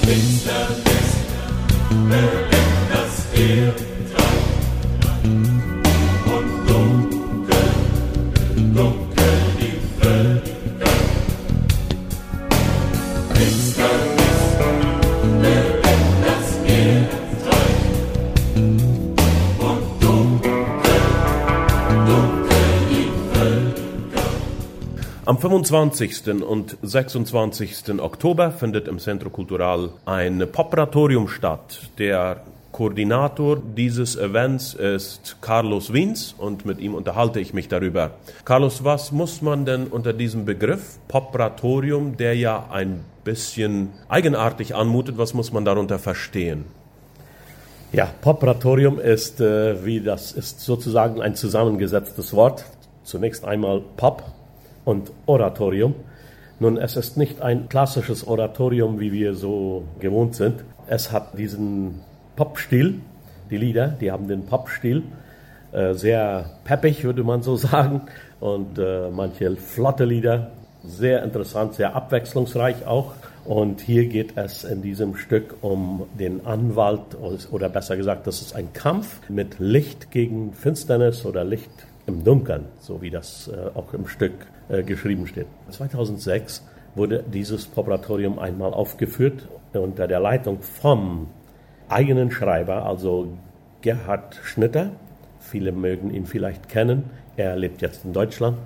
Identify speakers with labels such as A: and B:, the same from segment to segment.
A: Finsternis bedeckt das Erdreich und dunkel, dunkel die Völker. Finsternis bedeckt das Erdreich und dunkel, dunkel die Völker.
B: Am 25. und 26. Oktober findet im Centro Cultural ein Popratorium statt. Der Koordinator dieses Events ist Carlos Wiens und mit ihm unterhalte ich mich darüber. Carlos, was muss man denn unter diesem Begriff Popratorium, der ja ein bisschen eigenartig anmutet, was muss man darunter verstehen?
C: Ja, Popratorium ist sozusagen ein zusammengesetztes Wort. Zunächst einmal Pop und Oratorium. Nun, es ist nicht ein klassisches Oratorium, wie wir so gewohnt sind. Es hat diesen Popstil, die Lieder, die haben den Popstil, sehr peppig, würde man so sagen, und manche flotte Lieder, sehr interessant, sehr abwechslungsreich auch. Und hier geht es in diesem Stück um den Anwalt, oder besser gesagt, das ist ein Kampf mit Licht gegen Finsternis oder Licht im Dunkeln, so wie das auch im Stück geschrieben steht. 2006 wurde dieses Popratorium einmal aufgeführt unter der Leitung vom eigenen Schreiber, also Gerhard Schnitter. Viele mögen ihn vielleicht kennen. Er lebt jetzt in Deutschland.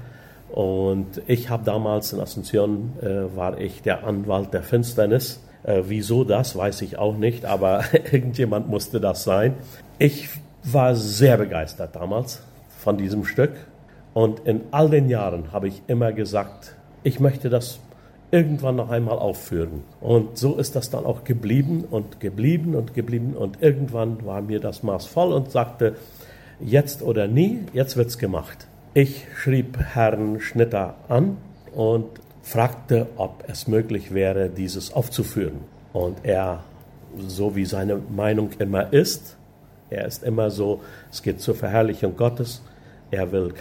C: Und ich habe damals in Asunción, war ich der Anwalt der Finsternis. Wieso das, weiß ich auch nicht, aber irgendjemand musste das sein. Ich war sehr begeistert damals von diesem Stück. Und in all den Jahren habe ich immer gesagt, ich möchte das irgendwann noch einmal aufführen. Und so ist das dann auch geblieben und geblieben und geblieben. Und irgendwann war mir das Maß voll und sagte, jetzt oder nie, jetzt wird's gemacht. Ich schrieb Herrn Schnitter an und fragte, ob es möglich wäre, dieses aufzuführen. Und er, so wie seine Meinung immer ist, er ist immer so, es geht zur Verherrlichung Gottes. Er will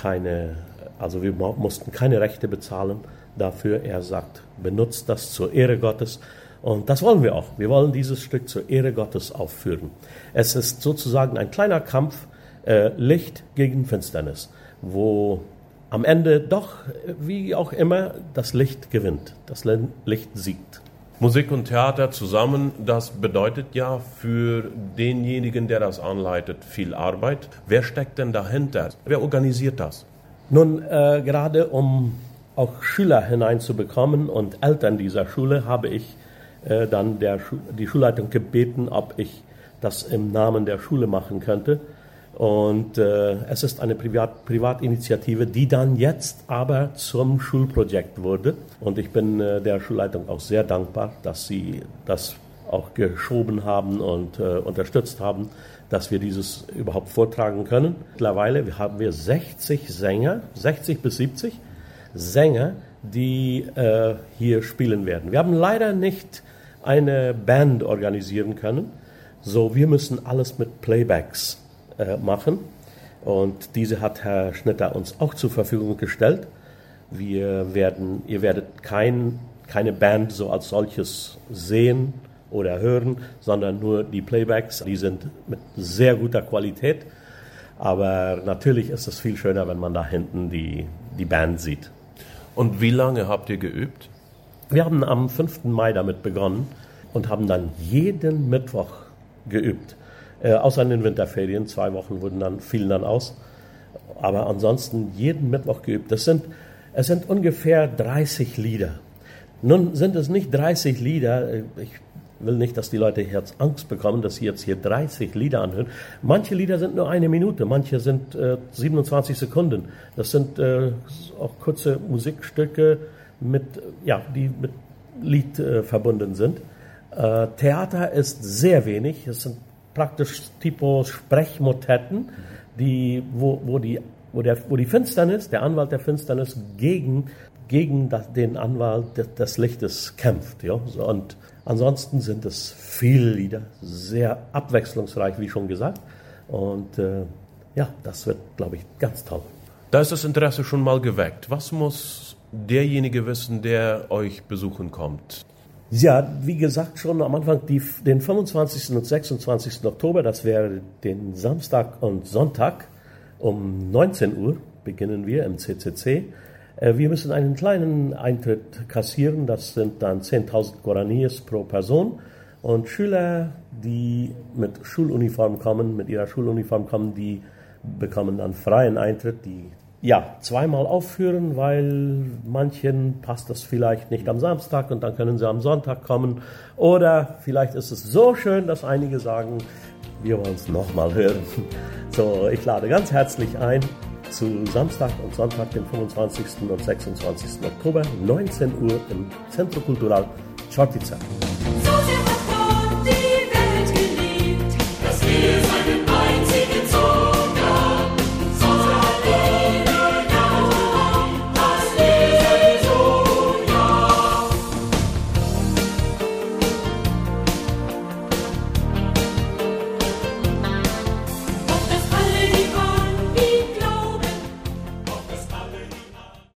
C: wir mussten keine Rechte bezahlen dafür. Er sagt, benutzt das zur Ehre Gottes. Und das wollen wir auch. Wir wollen dieses Stück zur Ehre Gottes aufführen. Es ist sozusagen ein kleiner Kampf, Licht gegen Finsternis, wo am Ende doch, wie auch immer, das Licht gewinnt, das Licht siegt.
B: Musik und Theater zusammen, das bedeutet ja für denjenigen, der das anleitet, viel Arbeit. Wer steckt denn dahinter? Wer organisiert das?
C: Nun, gerade um auch Schüler hineinzubekommen und Eltern dieser Schule, habe ich dann die Schulleitung gebeten, ob ich das im Namen der Schule machen könnte. Und es ist eine Privatinitiative, die dann jetzt aber zum Schulprojekt wurde. Und ich bin der Schulleitung auch sehr dankbar, dass sie das auch geschoben haben und unterstützt haben, dass wir dieses überhaupt vortragen können. Mittlerweile haben wir 60 Sänger, 60 bis 70 Sänger, die hier spielen werden. Wir haben leider nicht eine Band organisieren können, so wir müssen alles mit Playbacks machen. Und diese hat Herr Schnitter uns auch zur Verfügung gestellt. Ihr werdet keine Band so als solches sehen oder hören, sondern nur die Playbacks. Die sind mit sehr guter Qualität. Aber natürlich ist es viel schöner, wenn man da hinten die Band sieht.
B: Und wie lange habt ihr geübt?
C: Wir haben am 5. Mai damit begonnen und haben dann jeden Mittwoch geübt. Außer in den Winterferien, 2 Wochen fielen dann aus. Aber ansonsten jeden Mittwoch geübt. Es sind ungefähr 30 Lieder. Nun sind es nicht 30 Lieder, ich will nicht, dass die Leute jetzt Angst bekommen, dass sie jetzt hier 30 Lieder anhören. Manche Lieder sind nur 1 Minute, manche sind 27 Sekunden. Das sind auch kurze Musikstücke, die mit Lied verbunden sind. Theater ist sehr wenig, es sind praktisch Typus Sprechmotetten, wo die Finsternis, der Anwalt der Finsternis gegen den Anwalt des Lichtes kämpft. Ja? Und ansonsten sind es viele Lieder, sehr abwechslungsreich, wie schon gesagt. Und das wird, glaube ich, ganz toll.
B: Da ist das Interesse schon mal geweckt. Was muss derjenige wissen, der euch besuchen kommt?
C: Ja, wie gesagt schon am Anfang, den 25. und 26. Oktober, das wäre den Samstag und Sonntag um 19 Uhr beginnen wir im CCC. Wir müssen einen kleinen Eintritt kassieren, das sind dann 10.000 Guaraníes pro Person. Und Schüler, die mit Schuluniform kommen, mit ihrer Schuluniform kommen, die bekommen dann freien Eintritt, die zweimal aufführen, weil manchen passt das vielleicht nicht am Samstag und dann können sie am Sonntag kommen. Oder vielleicht ist es so schön, dass einige sagen, wir wollen es nochmal hören. So, ich lade ganz herzlich ein zu Samstag und Sonntag, den 25. und 26. Oktober, 19 Uhr im Centro Cultural Chortiza.